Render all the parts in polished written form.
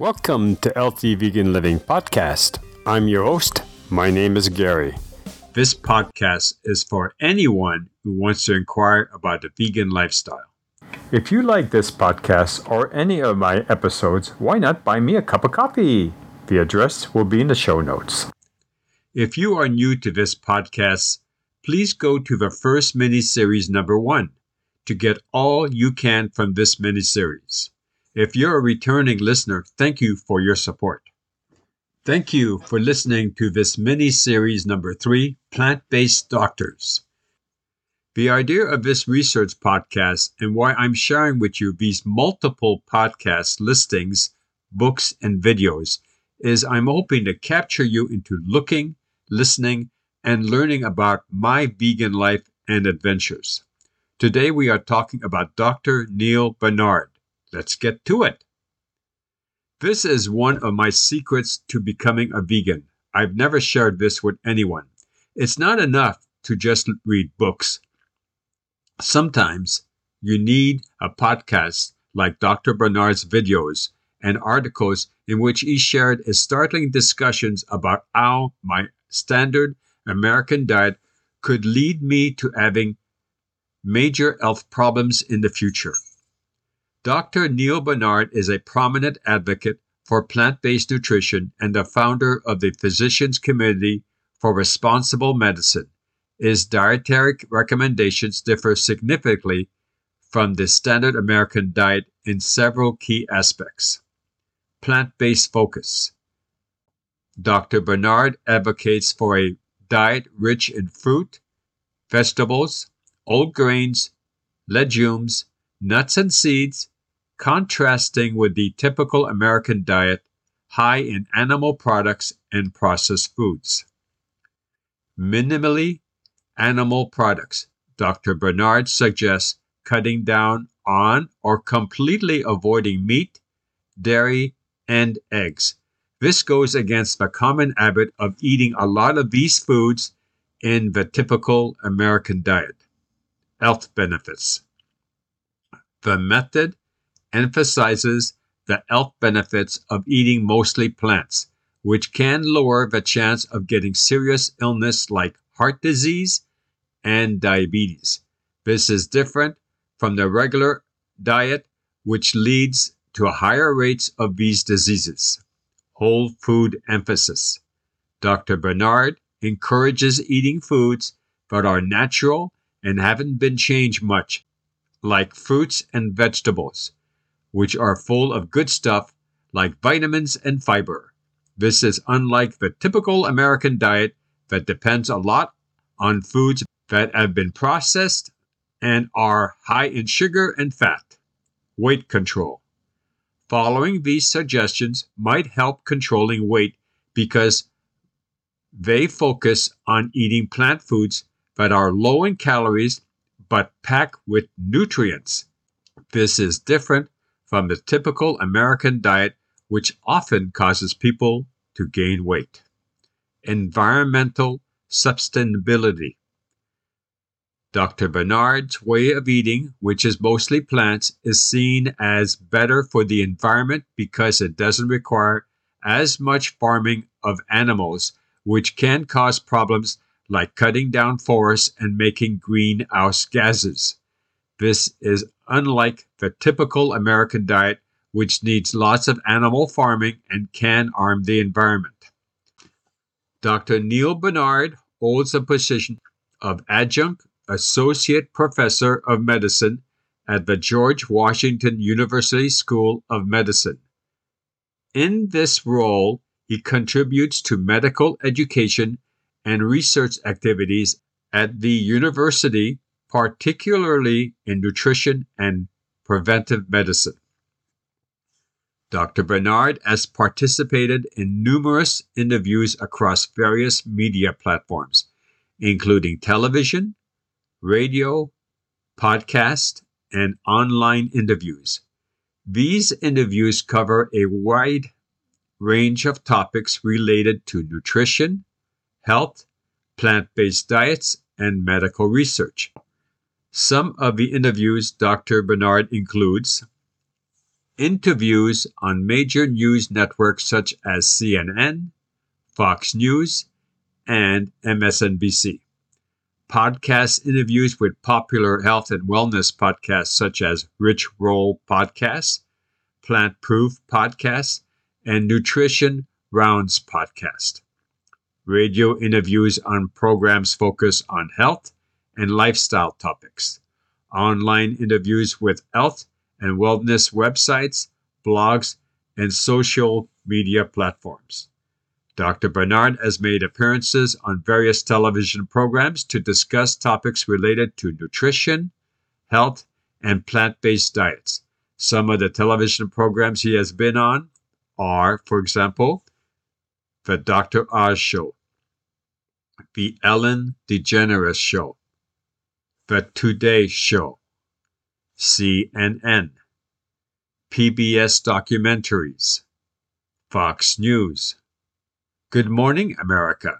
Welcome to Healthy Vegan Living Podcast. I'm your host. My name is Gary. This podcast is for anyone who wants to inquire about the vegan lifestyle. If you like this podcast or any of my episodes, why not buy me a cup of coffee? The address will be in the show notes. If you are new to this podcast, please go to the first mini-series number 1 to get all you can from this mini-series. If you're a returning listener, thank you for your support. Thank you for listening to this mini-series number 3, Plant-Based Doctors. The idea of this research podcast and why I'm sharing with you these multiple podcast listings, books, and videos is I'm hoping to capture you into looking, listening, and learning about my vegan life and adventures. Today we are talking about Dr. Neal Barnard. Let's get to it. This is one of my secrets to becoming a vegan. I've never shared this with anyone. It's not enough to just read books. Sometimes you need a podcast like Dr. Barnard's videos and articles in which he shared his startling discussions about how my standard American diet could lead me to having major health problems in the future. Dr. Neal Barnard is a prominent advocate for plant-based nutrition and the founder of the Physicians Committee for Responsible Medicine. His dietary recommendations differ significantly from the standard American diet in several key aspects. Plant-based focus. Dr. Barnard advocates for a diet rich in fruit, vegetables, whole grains, legumes, nuts and seeds, contrasting with the typical American diet, high in animal products and processed foods. Minimally animal products. Dr. Barnard suggests cutting down on or completely avoiding meat, dairy, and eggs. This goes against the common habit of eating a lot of these foods in the typical American diet. Health benefits. The method emphasizes the health benefits of eating mostly plants, which can lower the chance of getting serious illness like heart disease and diabetes. This is different from the regular diet, which leads to higher rates of these diseases. Whole food emphasis. Dr. Barnard encourages eating foods that are natural and haven't been changed much, like fruits and vegetables, which are full of good stuff like vitamins and fiber. This is unlike the typical American diet that depends a lot on foods that have been processed and are high in sugar and fat. Weight control. Following these suggestions might help controlling weight because they focus on eating plant foods that are low in calories but packed with nutrients. This is different from the typical American diet, which often causes people to gain weight. Environmental sustainability. Dr. Barnard's way of eating, which is mostly plants, is seen as better for the environment because it doesn't require as much farming of animals, which can cause problems like cutting down forests and making greenhouse gases. This is unlike the typical American diet, which needs lots of animal farming and can harm the environment. Dr. Neal Barnard holds a position of adjunct associate professor of medicine at the George Washington University School of Medicine. In this role, he contributes to medical education and research activities at the university, particularly in nutrition and preventive medicine. Dr. Barnard has participated in numerous interviews across various media platforms, including television, radio, podcast, and online interviews. These interviews cover a wide range of topics related to nutrition, health, plant-based diets, and medical research. Some of the interviews Dr. Barnard includes interviews on major news networks such as CNN, Fox News, and MSNBC. Podcast interviews with popular health and wellness podcasts such as Rich Roll Podcasts, Plant Proof Podcasts, and Nutrition Rounds Podcast. Radio interviews on programs focused on health and lifestyle topics. Online interviews with health and wellness websites, blogs, and social media platforms. Dr. Bernard has made appearances on various television programs to discuss topics related to nutrition, health, and plant-based diets. Some of the television programs he has been on are, for example, The Dr. Oz Show, The Ellen DeGeneres Show, The Today Show, CNN, PBS Documentaries, Fox News, Good Morning America,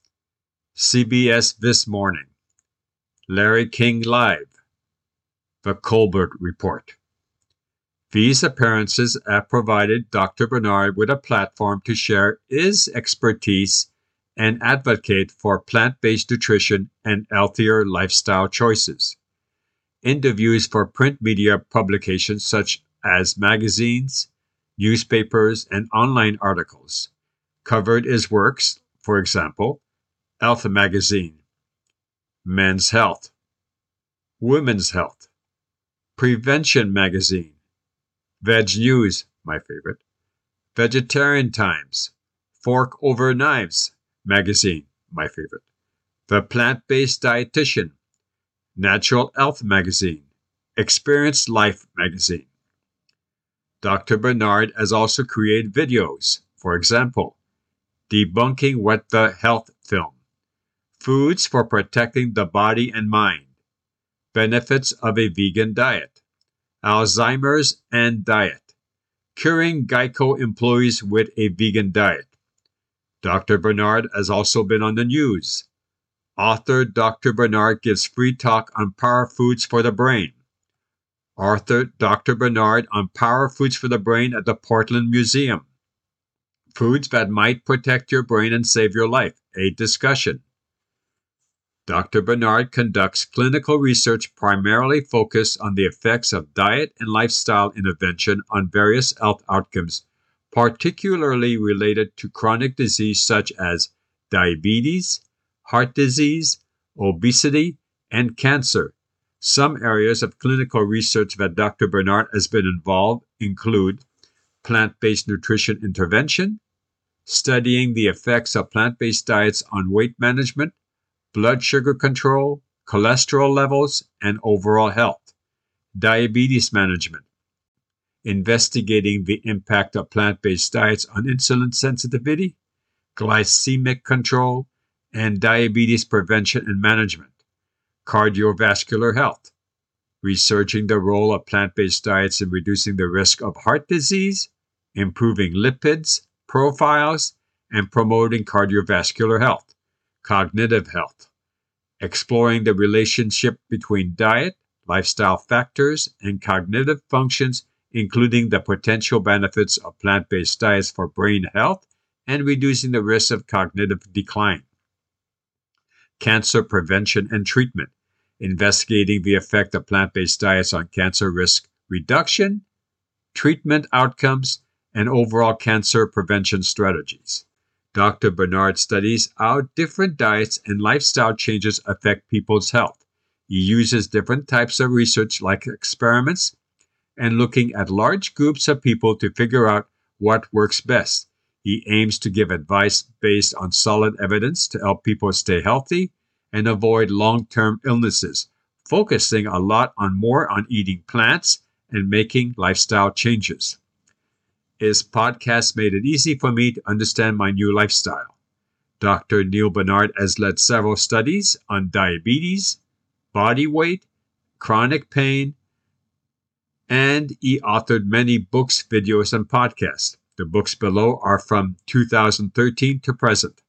CBS This Morning, Larry King Live, The Colbert Report. These appearances have provided Dr. Bernard with a platform to share his expertise and advocate for plant-based nutrition and healthier lifestyle choices. Interviews for print media publications such as magazines, newspapers, and online articles covered his works, for example, Health Magazine, Men's Health, Women's Health, Prevention Magazine, Veg News, my favorite, Vegetarian Times, Fork Over Knives Magazine, my favorite, The Plant-Based Dietitian, Natural Health Magazine, Experience Life Magazine. Dr. Bernard has also created videos, for example, Debunking What the Health Film, Foods for Protecting the Body and Mind, Benefits of a Vegan Diet, Alzheimer's and Diet, Curing Geico Employees with a Vegan Diet. Dr. Bernard has also been on the news. Author Dr. Bernard gives free talk on power foods for the brain. Author Dr. Bernard on power foods for the brain at the Portland Museum. Foods that might protect your brain and save your life, a discussion. Dr. Bernard conducts clinical research primarily focused on the effects of diet and lifestyle intervention on various health outcomes, particularly related to chronic disease such as diabetes, heart disease, obesity, and cancer. Some areas of clinical research that Dr. Bernard has been involved include plant-based nutrition intervention, studying the effects of plant-based diets on weight management, blood sugar control, cholesterol levels, and overall health, diabetes management, investigating the impact of plant-based diets on insulin sensitivity, glycemic control, and diabetes prevention and management, cardiovascular health, researching the role of plant-based diets in reducing the risk of heart disease, improving lipids profiles, and promoting cardiovascular health, cognitive health, exploring the relationship between diet, lifestyle factors, and cognitive functions, including the potential benefits of plant-based diets for brain health and reducing the risk of cognitive decline. Cancer prevention and treatment, investigating the effect of plant-based diets on cancer risk reduction, treatment outcomes, and overall cancer prevention strategies. Dr. Bernard studies how different diets and lifestyle changes affect people's health. He uses different types of research like experiments and looking at large groups of people to figure out what works best. He aims to give advice based on solid evidence to help people stay healthy and avoid long-term illnesses, focusing a lot more on eating plants and making lifestyle changes. His podcast made it easy for me to understand my new lifestyle. Dr. Neal Barnard has led several studies on diabetes, body weight, chronic pain, and he authored many books, videos, and podcasts. The books below are from 2013 to present.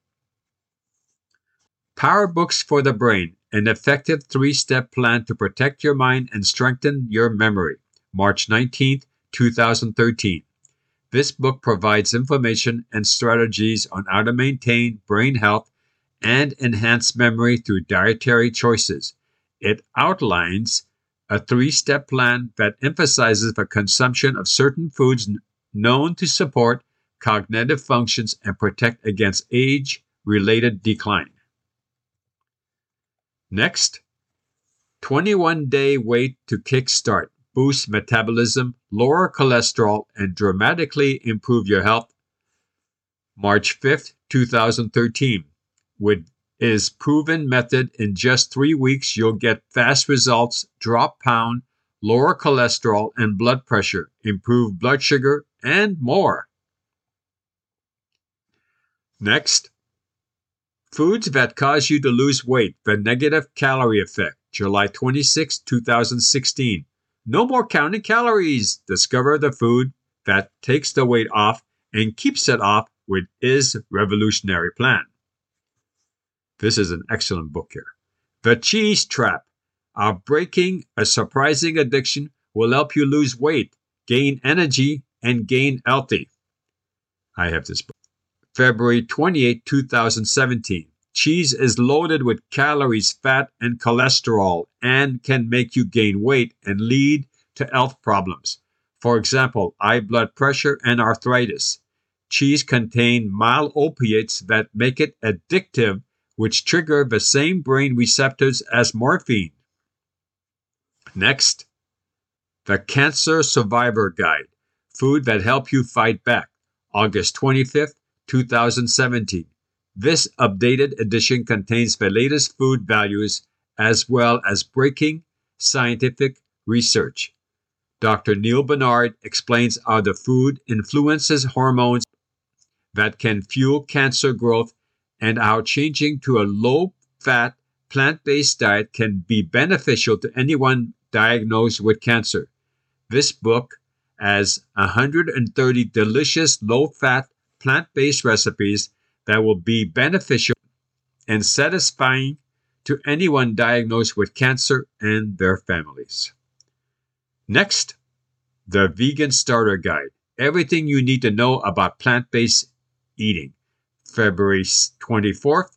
Power Books for the Brain, an effective 3-step plan to protect your mind and strengthen your memory. March 19th, 2013. This book provides information and strategies on how to maintain brain health and enhance memory through dietary choices. It outlines a 3-step plan that emphasizes the consumption of certain foods known to support cognitive functions and protect against age-related decline. Next, 21-day wait to kickstart, boost metabolism, lower cholesterol, and dramatically improve your health. March 5th, 2013. With his proven method, in just 3 weeks, you'll get fast results, drop pound, lower cholesterol and blood pressure, improve blood sugar, and more. Next, foods that cause you to lose weight, the negative calorie effect, July 26, 2016. No more counting calories. Discover the food that takes the weight off and keeps it off with his revolutionary plan. This is an excellent book here. The Cheese Trap. Breaking a surprising addiction will help you lose weight, gain energy, and gain healthy. I have this book. February 28, 2017. Cheese is loaded with calories, fat, and cholesterol and can make you gain weight and lead to health problems. For example, high blood pressure and arthritis. Cheese contains mild opiates that make it addictive, which trigger the same brain receptors as morphine. Next, the Cancer Survivor Guide, Food That Help You Fight Back, August 25th, 2017. This updated edition contains the latest food values as well as breaking scientific research. Dr. Neal Barnard explains how the food influences hormones that can fuel cancer growth and how changing to a low-fat, plant-based diet can be beneficial to anyone diagnosed with cancer. This book has 130 delicious low-fat, plant-based recipes that will be beneficial and satisfying to anyone diagnosed with cancer and their families. Next, the Vegan Starter Guide, Everything You Need to Know About Plant-Based Eating, February 24th,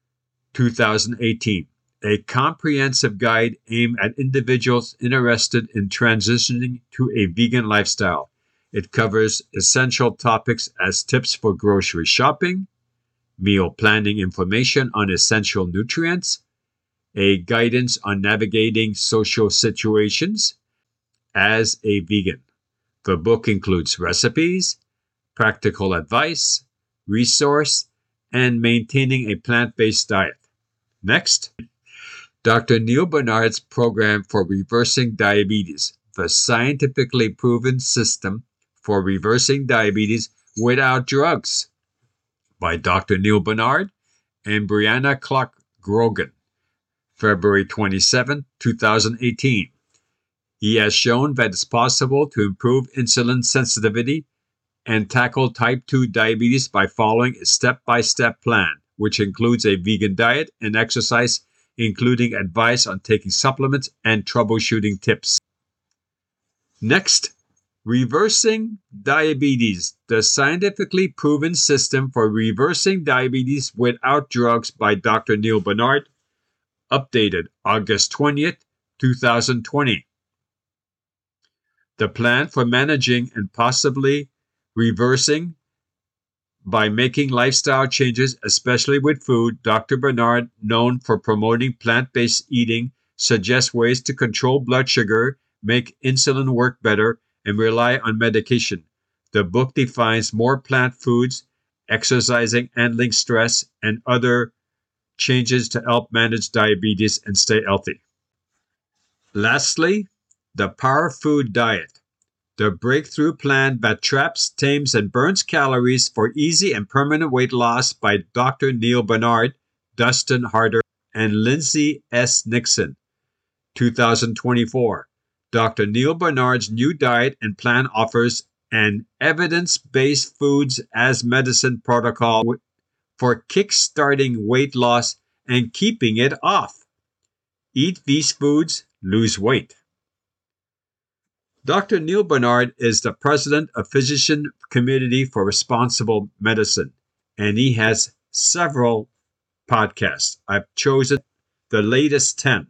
2018. A comprehensive guide aimed at individuals interested in transitioning to a vegan lifestyle. It covers essential topics as tips for grocery shopping, meal planning information on essential nutrients, a guidance on navigating social situations as a vegan. The book includes recipes, practical advice, resource, and maintaining a plant-based diet. Next, Dr. Neal Barnard's program for reversing diabetes, the scientifically proven system for reversing diabetes without drugs, by Dr. Neal Barnard and Brianna Clark Grogan, February 27, 2018. He has shown that it's possible to improve insulin sensitivity and tackle type 2 diabetes by following a step-by-step plan, which includes a vegan diet and exercise, including advice on taking supplements and troubleshooting tips. Next, Reversing Diabetes, the scientifically proven system for reversing diabetes without drugs, by Dr. Neal Barnard, updated August 20th, 2020. The plan for managing and possibly reversing by making lifestyle changes, especially with food. Dr. Barnard, known for promoting plant-based eating, suggests ways to control blood sugar, make insulin work better, and rely on medication. The book defines more plant foods, exercising, handling stress, and other changes to help manage diabetes and stay healthy. Lastly, the Power Food Diet, the breakthrough plan that traps, tames, and burns calories for easy and permanent weight loss, by Dr. Neal Barnard, Dustin Harder, and Lindsay S. Nixon, 2024. Dr. Neal Barnard's new diet and plan offers an evidence-based foods as medicine protocol for kick-starting weight loss and keeping it off. Eat these foods, lose weight. Dr. Neil Barnard is the president of Physician Community for Responsible Medicine, and he has several podcasts. I've chosen the latest 10.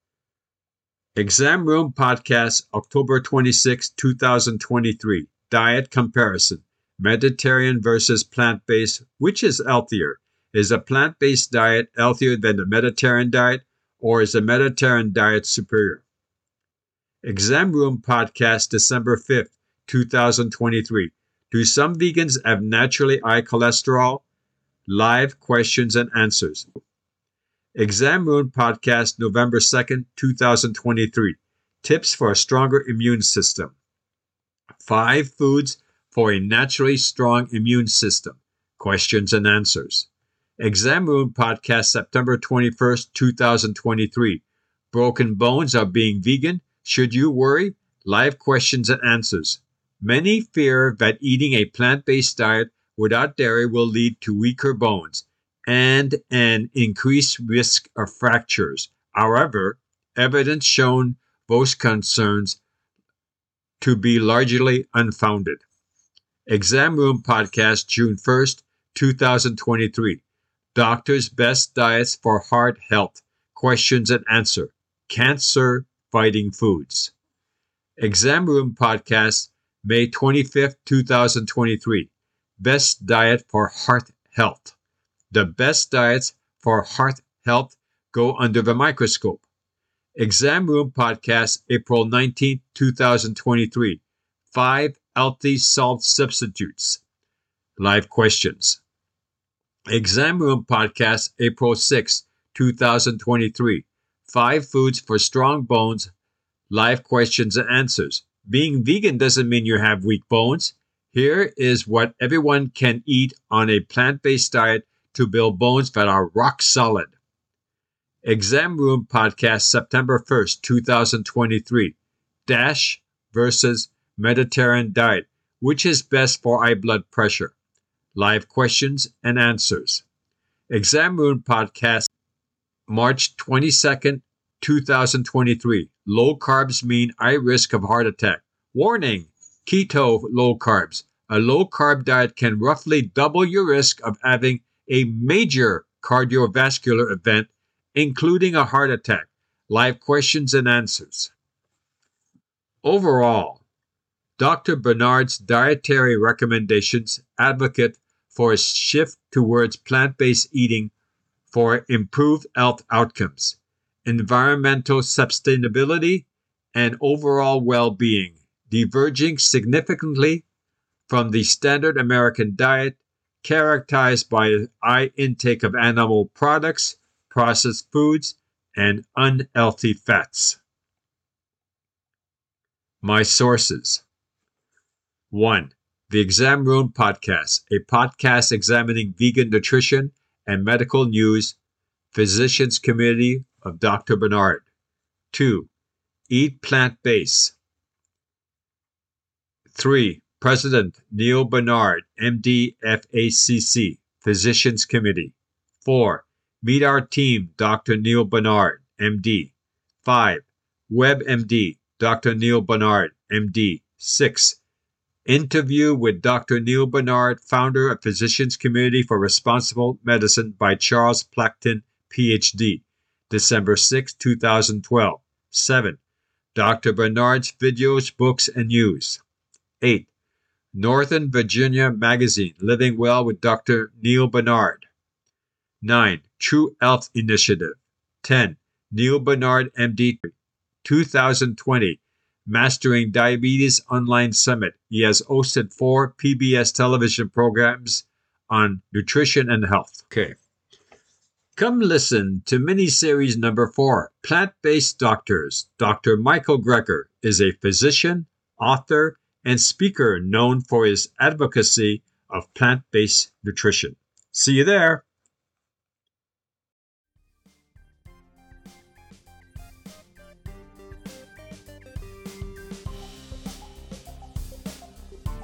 Exam Room Podcast, October 26, 2023. Diet Comparison. Mediterranean versus plant-based. Which is healthier? Is a plant-based diet healthier than the Mediterranean diet, or is the Mediterranean diet superior? Exam Room Podcast, December 5th, 2023. Do some vegans have naturally high cholesterol? Live questions and answers. Exam Room Podcast, November 2nd, 2023. Tips for a stronger immune system. 5 foods for a naturally strong immune system. Questions and answers. Exam Room Podcast, September 21st, 2023. Broken bones of being vegan. Should you worry? Live questions and answers. Many fear that eating a plant-based diet without dairy will lead to weaker bones and an increased risk of fractures. However, evidence shown those concerns to be largely unfounded. Exam Room Podcast, June 1st, 2023. Doctors' Best Diets for Heart Health. Questions and Answer. Cancer-Fighting Foods. Exam Room Podcast, May 25th, 2023. Best Diet for Heart Health. The best diets for heart health go under the microscope. Exam Room Podcast, April 19, 2023. 5 healthy salt substitutes. Live questions. Exam Room Podcast, April 6, 2023. 5 foods for strong bones. Live questions and answers. Being vegan doesn't mean you have weak bones. Here is what everyone can eat on a plant-based diet to build bones that are rock solid. Exam Room Podcast, September 1st, 2023. DASH versus Mediterranean diet. Which is best for high blood pressure? Live questions and answers. Exam Room Podcast, March 22nd, 2023. Low carbs mean high risk of heart attack. Warning! Keto low carbs. A low carb diet can roughly double your risk of having a major cardiovascular event, including a heart attack. Live questions and answers. Overall, Dr. Barnard's dietary recommendations advocate for a shift towards plant-based eating for improved health outcomes, environmental sustainability, and overall well-being, diverging significantly from the standard American diet characterized by a high intake of animal products, processed foods, and unhealthy fats. My sources. 1. The Exam Room Podcast, a podcast examining vegan nutrition and medical news, Physicians Community of Dr. Barnard. 2. Eat Plant-Based. 3. President Neil Barnard, MD, FACC, Physicians Committee. 4. Meet our team, Dr. Neil Barnard, MD. 5. WebMD, Dr. Neil Barnard, MD. 6. Interview with Dr. Neil Barnard, founder of Physicians Community for Responsible Medicine by Charles Plackton, PhD, December 6, 2012. 7. Dr. Barnard's videos, books, and news. 8. Northern Virginia Magazine, Living Well with Dr. Neil Barnard. 9. True Health Initiative. 10. Neil Barnard, MD. 2020. Mastering Diabetes Online Summit. He has hosted 4 PBS television programs on nutrition and health. Okay. Come listen to mini-series number 4, Plant-Based Doctors. Dr. Michael Greger is a physician, author, and speaker known for his advocacy of plant-based nutrition. See you there.